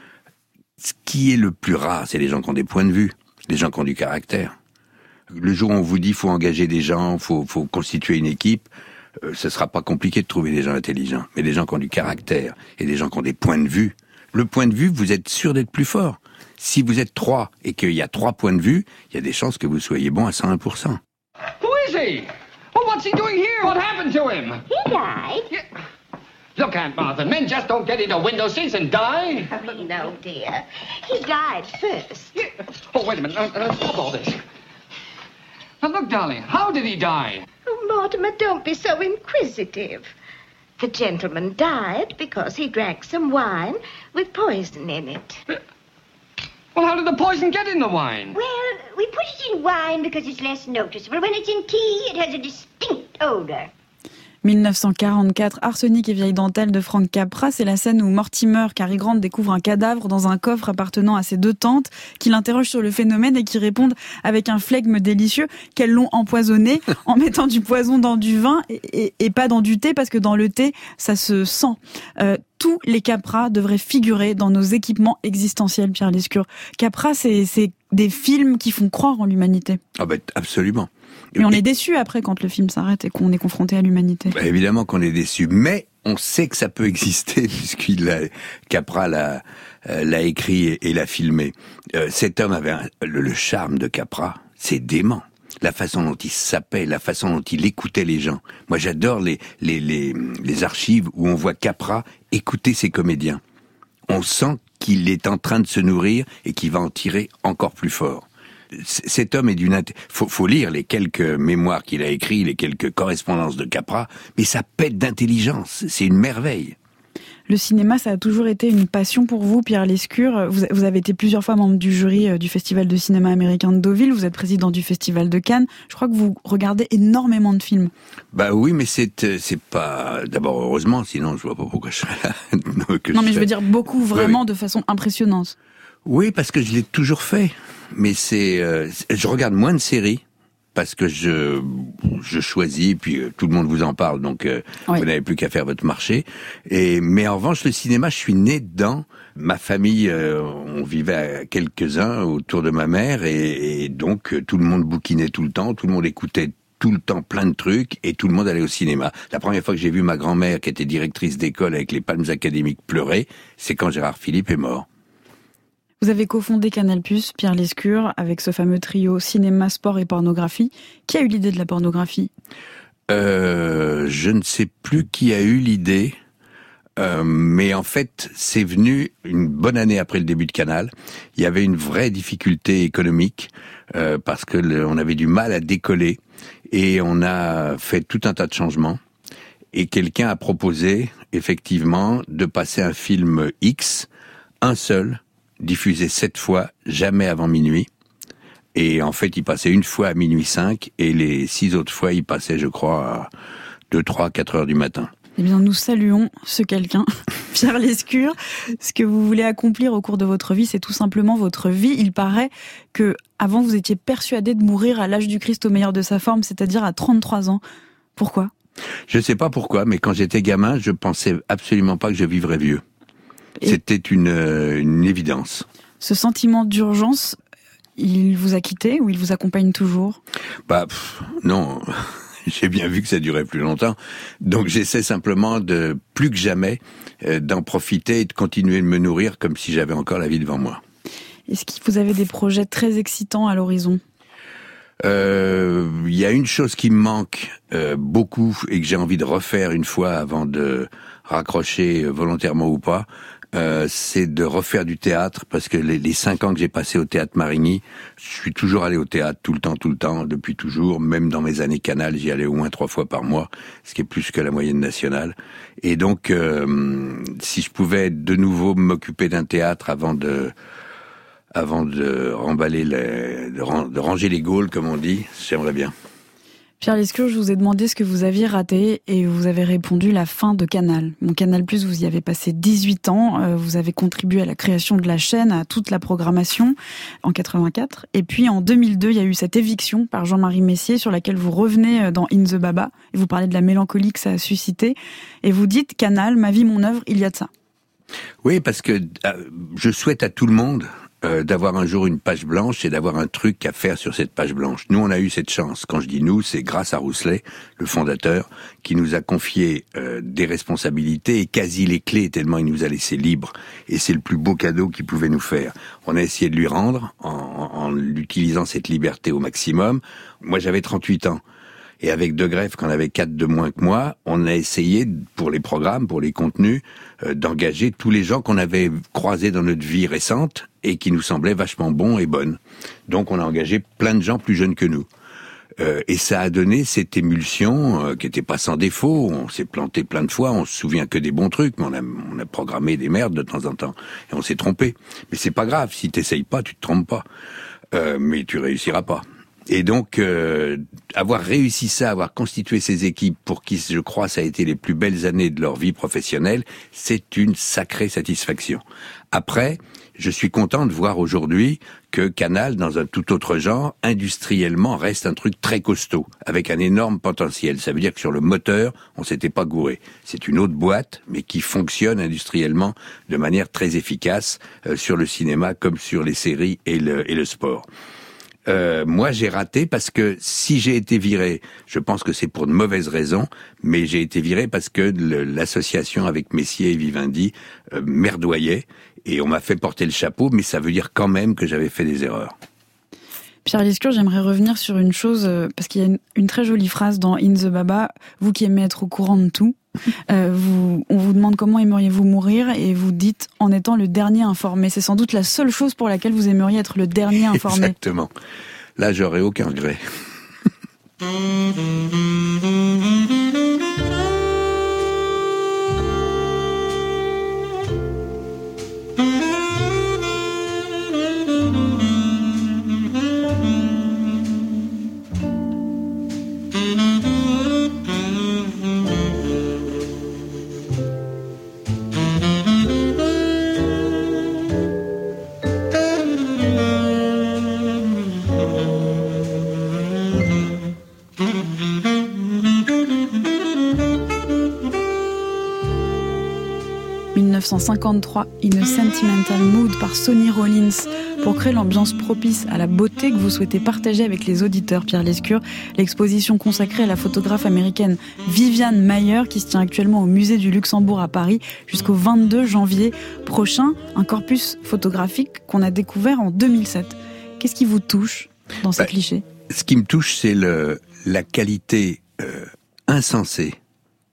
Ce qui est le plus rare, c'est les gens qui ont des points de vue, les gens qui ont du caractère. Le jour où on vous dit faut engager des gens, faut, faut constituer une équipe, euh, ce sera pas compliqué de trouver des gens intelligents. Mais des gens qui ont du caractère et des gens qui ont des points de vue. Le point de vue, vous êtes sûr d'être plus fort. Si vous êtes trois et qu'il y a trois points de vue, il y a des chances que vous soyez bon à cent un pour cent. Who is he? Well, what's he doing here? What happened to him? He died. Yeah. Look, Aunt Martha, men just don't get into window seats and die. Oh, no, dear. He died first. Yeah. Oh, wait a minute. Uh, uh, stop all this. Now, look, darling, how did he die? Oh, Mortimer, don't be so inquisitive. The gentleman died because he drank some wine with poison in it. Well, how did the poison get in the wine? Well, we put it in wine because it's less noticeable. When it's in tea, it has a distinct odor. dix-neuf cent quarante-quatre, Arsenic et vieille dentelle de Frank Capra, c'est la scène où Mortimer, Cary Grant, découvre un cadavre dans un coffre appartenant à ses deux tantes, qui l'interrogent sur le phénomène et qui répondent avec un flegme délicieux qu'elles l'ont empoisonné en mettant du poison dans du vin et, et, et pas dans du thé, parce que dans le thé, ça se sent. Euh, tous les Capra devraient figurer dans nos équipements existentiels, Pierre Lescure. Capra, c'est, c'est des films qui font croire en l'humanité. Ah ben, absolument. Mais on est déçu après quand le film s'arrête et qu'on est confronté à l'humanité. Bah évidemment qu'on est déçu, mais on sait que ça peut exister puisqu'il a, Capra l'a, euh, l'a écrit et, et l'a filmé. Euh, cet homme avait un, le, le charme de Capra, c'est dément. La façon dont il sapait, la façon dont il écoutait les gens. Moi, j'adore les, les, les, les archives où on voit Capra écouter ses comédiens. On sent qu'il est en train de se nourrir et qu'il va en tirer encore plus fort. Cet homme est d'une... Int... Faut, faut lire les quelques mémoires qu'il a écrits, les quelques correspondances de Capra, mais ça pète d'intelligence, c'est une merveille. Le cinéma, ça a toujours été une passion pour vous, Pierre Lescure. Vous, vous avez été plusieurs fois membre du jury du Festival de cinéma américain de Deauville, vous êtes président du Festival de Cannes. Je crois que vous regardez énormément de films. Bah oui, mais c'est c'est pas... D'abord, heureusement, sinon je vois pas pourquoi je serais là. non, je mais je fais... veux dire beaucoup, vraiment, oui, oui. de façon impressionnante. Oui, parce que je l'ai toujours fait. Mais c'est... Euh, je regarde moins de séries, parce que je je choisis, puis euh, tout le monde vous en parle, donc euh, oui. Vous n'avez plus qu'à faire votre marché. Et mais en revanche, le cinéma, je suis né dedans. Ma famille, euh, on vivait à quelques-uns autour de ma mère, et, et donc euh, tout le monde bouquinait tout le temps, tout le monde écoutait tout le temps plein de trucs, et tout le monde allait au cinéma. La première fois que j'ai vu ma grand-mère, qui était directrice d'école avec les Palmes académiques, pleurer, c'est quand Gérard Philippe est mort. Vous avez cofondé Canal+, Pierre Lescure, avec ce fameux trio cinéma, sport et pornographie. Qui a eu l'idée de la pornographie ? euh, Je ne sais plus qui a eu l'idée. Euh, mais en fait, c'est venu une bonne année après le début de Canal. Il y avait une vraie difficulté économique euh, parce que le, on avait du mal à décoller et on a fait tout un tas de changements. Et quelqu'un a proposé, effectivement, de passer un film X, un seul, diffusé sept fois, jamais avant minuit. Et en fait, il passait une fois à minuit cinq, et les six autres fois, il passait, je crois, à deux, trois, quatre heures du matin. Eh bien, nous saluons ce quelqu'un, Pierre Lescure. Ce que vous voulez accomplir au cours de votre vie, c'est tout simplement votre vie. Il paraît que avant, vous étiez persuadé de mourir à l'âge du Christ au meilleur de sa forme, c'est-à-dire à trente-trois ans. Pourquoi ? Je sais pas pourquoi, mais quand j'étais gamin, je pensais absolument pas que je vivrais vieux. Et c'était une, une évidence. Ce sentiment d'urgence, il vous a quitté ou il vous accompagne toujours ? Bah, pff, non... J'ai bien vu que ça durait plus longtemps, donc j'essaie simplement de, plus que jamais, euh, d'en profiter et de continuer de me nourrir comme si j'avais encore la vie devant moi. Est-ce que vous avez des projets très excitants à l'horizon ? Euh, il y a une chose qui me manque euh, beaucoup et que j'ai envie de refaire une fois avant de raccrocher euh, volontairement ou pas, euh, c'est de refaire du théâtre, parce que les, les cinq ans que j'ai passé au Théâtre Marigny, je suis toujours allé au théâtre tout le temps, tout le temps, depuis toujours, même dans mes années Canal, j'y allais au moins trois fois par mois, ce qui est plus que la moyenne nationale. Et donc, euh, si je pouvais de nouveau m'occuper d'un théâtre avant de avant de remballer les, de, ran, de ranger les gaules, comme on dit, j'aimerais bien. Pierre Lescure, je vous ai demandé ce que vous aviez raté et vous avez répondu la fin de Canal. Mon Canal+, vous y avez passé dix-huit ans, vous avez contribué à la création de la chaîne, à toute la programmation en quatre-vingt-quatre. Et puis en deux mille deux, il y a eu cette éviction par Jean-Marie Messier sur laquelle vous revenez dans In the Baba et vous parlez de la mélancolie que ça a suscité. Et vous dites, Canal, ma vie, mon œuvre, il y a de ça. Oui, parce que euh, je souhaite à tout le monde Euh, d'avoir un jour une page blanche et d'avoir un truc à faire sur cette page blanche. Nous, on a eu cette chance. Quand je dis nous, c'est grâce à Rousselet, le fondateur, qui nous a confié euh, des responsabilités et quasi les clés, tellement il nous a laissé libres. Et c'est le plus beau cadeau qu'il pouvait nous faire. On a essayé de lui rendre en, en utilisant cette liberté au maximum. Moi, j'avais trente-huit ans. Et avec De Greff, qui en avait quatre de moins que moi, on a essayé, pour les programmes, pour les contenus, euh, d'engager tous les gens qu'on avait croisés dans notre vie récente et qui nous semblaient vachement bons et bonnes. Donc on a engagé plein de gens plus jeunes que nous. Euh, et ça a donné cette émulsion euh, qui était pas sans défaut. On s'est planté plein de fois, on se souvient que des bons trucs, mais on a, on a programmé des merdes de temps en temps. Et on s'est trompé. Mais c'est pas grave, si t'essayes pas, tu te trompes pas. Euh, mais tu réussiras pas. Et donc, euh, avoir réussi ça, avoir constitué ces équipes pour qui, je crois, ça a été les plus belles années de leur vie professionnelle, c'est une sacrée satisfaction. Après, je suis content de voir aujourd'hui que Canal, dans un tout autre genre, industriellement, reste un truc très costaud, avec un énorme potentiel. Ça veut dire que sur le moteur, on s'était pas gouré. C'est une autre boîte, mais qui fonctionne industriellement de manière très efficace, euh, sur le cinéma comme sur les séries et le, et le sport. Euh, moi, j'ai raté parce que si j'ai été viré, je pense que c'est pour de mauvaises raisons, mais j'ai été viré parce que le, l'association avec Messier et Vivendi euh, merdoyait et on m'a fait porter le chapeau, mais ça veut dire quand même que j'avais fait des erreurs. Pierre Lescure, j'aimerais revenir sur une chose, parce qu'il y a une, une très jolie phrase dans In the Baba, vous qui aimez être au courant de tout, euh, vous, on vous demande comment aimeriez-vous mourir et vous dites en étant le dernier informé. C'est sans doute la seule chose pour laquelle vous aimeriez être le dernier informé. Exactement. Là, j'aurais aucun regret. dix-neuf cent cinquante-trois, In a Sentimental Mood par Sonny Rollins, pour créer l'ambiance propice à la beauté que vous souhaitez partager avec les auditeurs, Pierre Lescure. L'exposition consacrée à la photographe américaine Viviane Maier, qui se tient actuellement au musée du Luxembourg à Paris jusqu'au vingt-deux janvier prochain. Un corpus photographique qu'on a découvert en deux mille sept. Qu'est-ce qui vous touche dans ces bah, clichés ? Ce qui me touche, c'est le, la qualité euh, insensée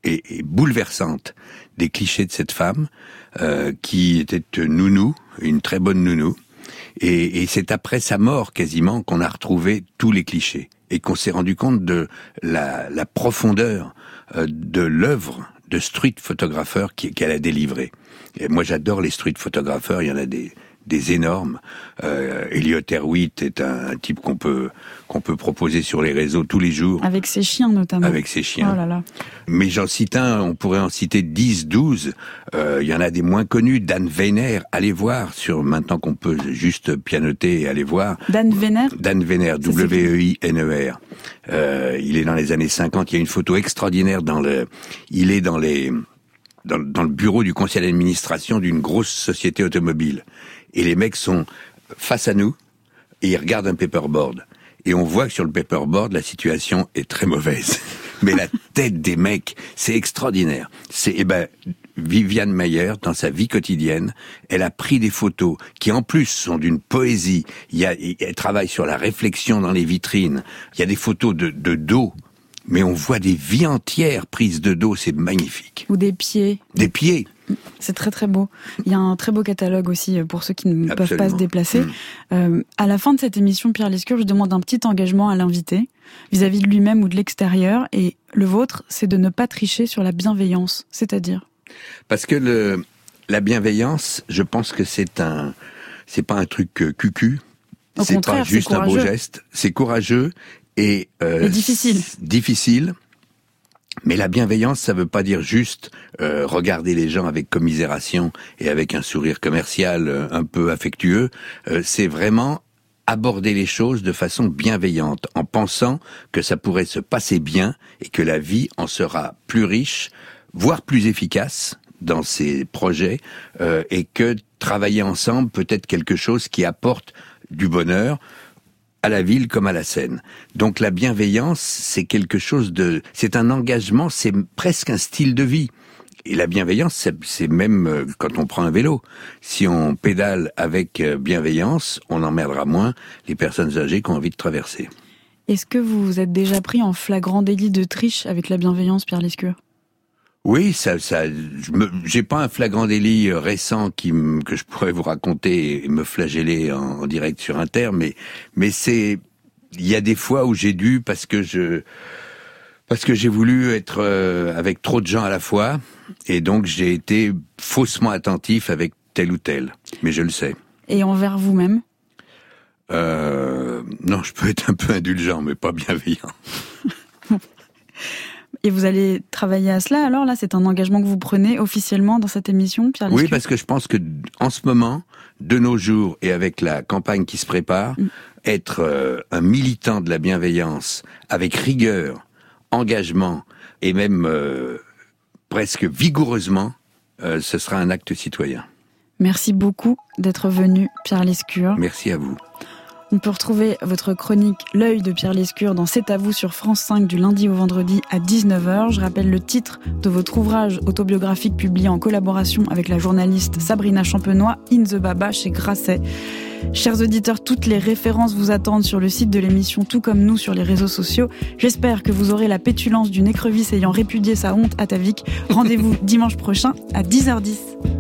et, et bouleversante des clichés de cette femme euh, qui était nounou, une très bonne nounou. Et, et c'est après sa mort quasiment qu'on a retrouvé tous les clichés et qu'on s'est rendu compte de la, la profondeur euh, de l'œuvre de street photographeur qui, qu'elle a délivré. Et moi j'adore les street photographeurs, il y en a des des énormes. Euh, Elliot Erwitt est un, un type qu'on peut qu'on peut proposer sur les réseaux tous les jours. Avec ses chiens notamment. Avec ses chiens. Oh là là. Mais j'en cite un, on pourrait en citer dix, douze. Euh, il y en a des moins connus. Dan Weiner, allez voir sur maintenant qu'on peut juste pianoter et aller voir. Dan Weiner. Dan Weiner, W E I N E R. Euh, il est dans les années cinquante. Il y a une photo extraordinaire dans le. Il est dans les. Dans, dans le bureau du conseil d'administration d'une grosse société automobile. Et les mecs sont face à nous et ils regardent un paperboard. Et on voit que sur le paperboard, la situation est très mauvaise. Mais la tête des mecs, c'est extraordinaire. C'est, eh ben, Viviane Mayer, dans sa vie quotidienne, elle a pris des photos qui, en plus, sont d'une poésie. Il y a, elle travaille sur la réflexion dans les vitrines. Il y a des photos de, de dos. Mais on voit des vies entières prises de dos, c'est magnifique. Ou des pieds. Des pieds. C'est très très beau. Il y a un très beau catalogue aussi pour ceux qui ne Absolument. peuvent pas se déplacer. Mmh. Euh, à la fin de cette émission, Pierre Lescure, je demande un petit engagement à l'invité vis-à-vis de lui-même ou de l'extérieur. Et le vôtre, c'est de ne pas tricher sur la bienveillance. C'est-à-dire ? Parce que le, la bienveillance, je pense que c'est un, c'est pas un truc cucu. Au c'est contraire, pas juste c'est un beau geste. C'est courageux. Et, euh, et difficile. Difficile. Mais la bienveillance, ça veut pas dire juste euh, regarder les gens avec commisération et avec un sourire commercial euh, un peu affectueux. Euh, c'est vraiment aborder les choses de façon bienveillante, en pensant que ça pourrait se passer bien et que la vie en sera plus riche, voire plus efficace dans ses projets, euh, et que travailler ensemble peut être quelque chose qui apporte du bonheur à la ville comme à la scène. Donc la bienveillance, c'est quelque chose de... C'est un engagement, c'est presque un style de vie. Et la bienveillance, c'est, c'est même euh, quand on prend un vélo. Si on pédale avec euh, bienveillance, on emmerdera moins les personnes âgées qui ont envie de traverser. Est-ce que vous vous êtes déjà pris en flagrant délit de triche avec la bienveillance, Pierre Lescure ? Oui, ça, ça, je me, j'ai pas un flagrant délit récent qui m, que je pourrais vous raconter et me flageller en, en direct sur Inter, mais, mais c'est, il y a des fois où j'ai dû parce que je, parce que j'ai voulu être euh, avec trop de gens à la fois, et donc j'ai été faussement attentif avec tel ou tel, mais je le sais. Et envers vous-même ? Euh, non, je peux être un peu indulgent, mais pas bienveillant. Et vous allez travailler à cela, alors là, c'est un engagement que vous prenez officiellement dans cette émission, Pierre Lescure ? Oui, parce que je pense que en ce moment, de nos jours, et avec la campagne qui se prépare, mmh. être euh, un militant de la bienveillance, avec rigueur, engagement, et même euh, presque vigoureusement, euh, ce sera un acte citoyen. Merci beaucoup d'être venu, Pierre Lescure. Merci à vous. On peut retrouver votre chronique « L'œil de Pierre Lescure » dans C'est à vous sur France cinq du lundi au vendredi à dix-neuf heures. Je rappelle le titre de votre ouvrage autobiographique publié en collaboration avec la journaliste Sabrina Champenois, In the Baba chez Grasset. Chers auditeurs, toutes les références vous attendent sur le site de l'émission, tout comme nous sur les réseaux sociaux. J'espère que vous aurez la pétulance d'une écrevisse ayant répudié sa honte atavique. Rendez-vous dimanche prochain à dix heures dix.